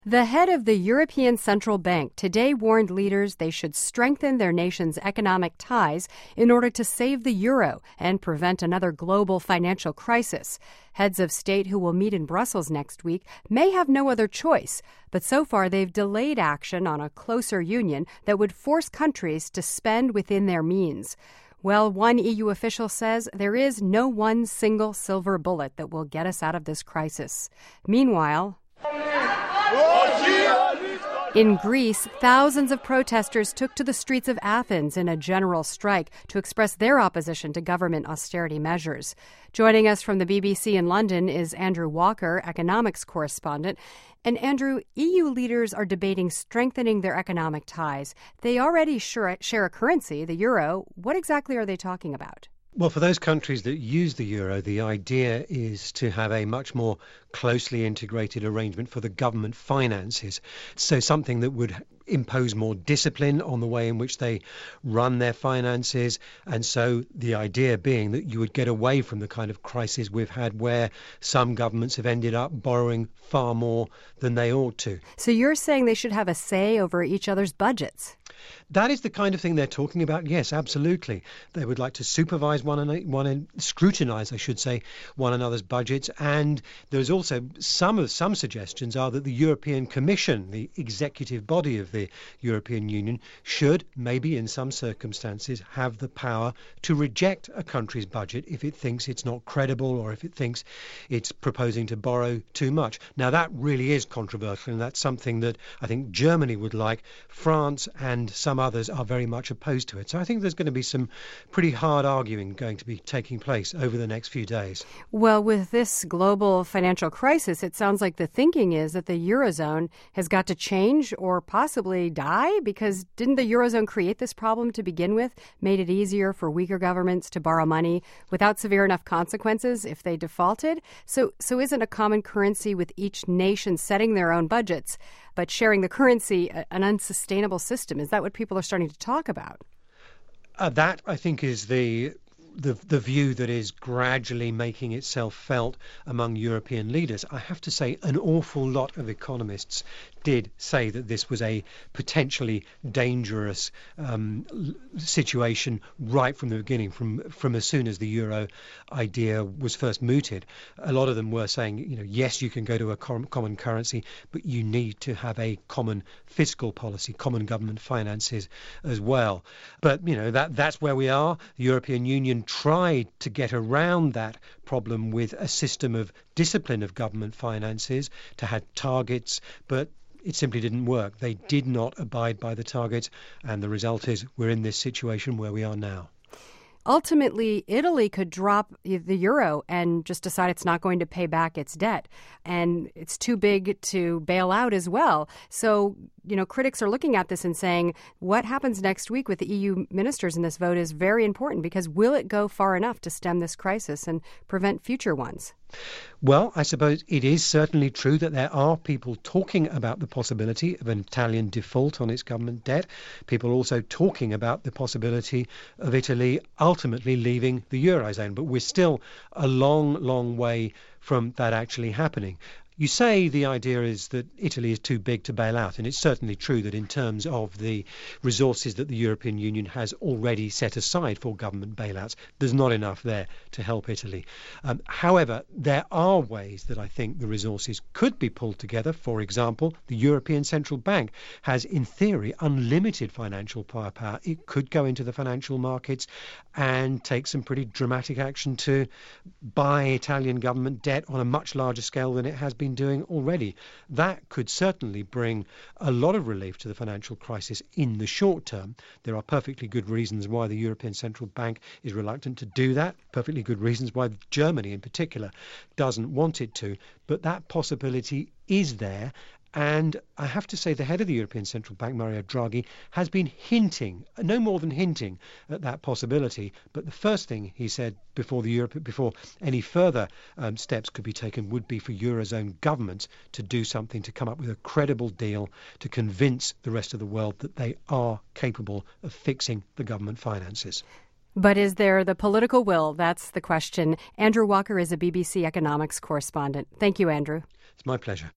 The head of the European Central Bank today warned leaders they should strengthen their nation's economic ties in order to save the euro and prevent another global financial crisis. Heads of state who will meet in Brussels next week may have no other choice, but so far they've delayed action on a closer union that would force countries to spend within their means. Well, one EU official says there is no one single silver bullet that will get us out of this crisis. Meanwhile, in Greece, thousands of protesters took to the streets of Athens in a general strike to express their opposition to government austerity measures. Joining us from the BBC in London is Andrew Walker, economics correspondent. And Andrew, EU leaders are debating strengthening their economic ties. They already share a currency, the euro. What exactly are they talking about? Well, for those countries that use the euro, the idea is to have a much more closely integrated arrangement for the government finances. So something that would impose more discipline on the way in which they run their finances. And so the idea being that you would get away from the kind of crisis we've had where some governments have ended up borrowing far more than they ought to. So you're saying they should have a say over each other's budgets? That is the kind of thing they're talking about. Yes, absolutely. They would like to supervise scrutinize, I should say, one another's budgets. And there's also some suggestions are that the European Commission, the executive body of the European Union, should maybe in some circumstances have the power to reject a country's budget if it thinks it's not credible or if it thinks it's proposing to borrow too much. Now, that really is controversial, and that's something that I think Germany would like. France and some others are very much opposed to it. So I think there's going to be some pretty hard arguing going to be taking place over the next few days. Well, with this global financial crisis, it sounds like the thinking is that the Eurozone has got to change or possibly die, because didn't the Eurozone create this problem to begin with, made it easier for weaker governments to borrow money without severe enough consequences if they defaulted? So isn't a common currency with each nation setting their own budgets but sharing the currency an unsustainable system? Is that what people are starting to talk about? That, I think, is the view that is gradually making itself felt among European leaders. I have to say an awful lot of economists did say that this was a potentially dangerous situation right from the beginning, from as soon as the euro idea was first mooted. A lot of them were saying, yes, you can go to a common currency, but you need to have a common fiscal policy, common government finances as well. But, that's where we are. The European Union tried to get around that problem with a system of discipline of government finances, to have targets, but it simply didn't work. They did not abide by the targets, and the result is we're in this situation where we are now. Ultimately, Italy could drop the euro and just decide it's not going to pay back its debt. And it's too big to bail out as well. So, critics are looking at this and saying what happens next week with the EU ministers in this vote is very important, because will it go far enough to stem this crisis and prevent future ones? Well, I suppose it is certainly true that there are people talking about the possibility of an Italian default on its government debt. People also talking about the possibility of Italy ultimately leaving the Eurozone. But we're still a long, long way from that actually happening. You say the idea is that Italy is too big to bail out, and it's certainly true that in terms of the resources that the European Union has already set aside for government bailouts, there's not enough there to help Italy. However, there are ways that I think the resources could be pulled together. For example, the European Central Bank has, in theory, unlimited financial firepower. It could go into the financial markets and take some pretty dramatic action to buy Italian government debt on a much larger scale than it has been doing already. That could certainly bring a lot of relief to the financial crisis in the short term. There are perfectly good reasons why the European Central Bank is reluctant to do that, perfectly good reasons why Germany in particular doesn't want it to, but that possibility is there. And I have to say the head of the European Central Bank, Mario Draghi, has been hinting, no more than hinting, at that possibility. But the first thing he said before any further steps could be taken would be for Eurozone governments to do something, to come up with a credible deal to convince the rest of the world that they are capable of fixing the government finances. But is there the political will? That's the question. Andrew Walker is a BBC economics correspondent. Thank you, Andrew. It's my pleasure.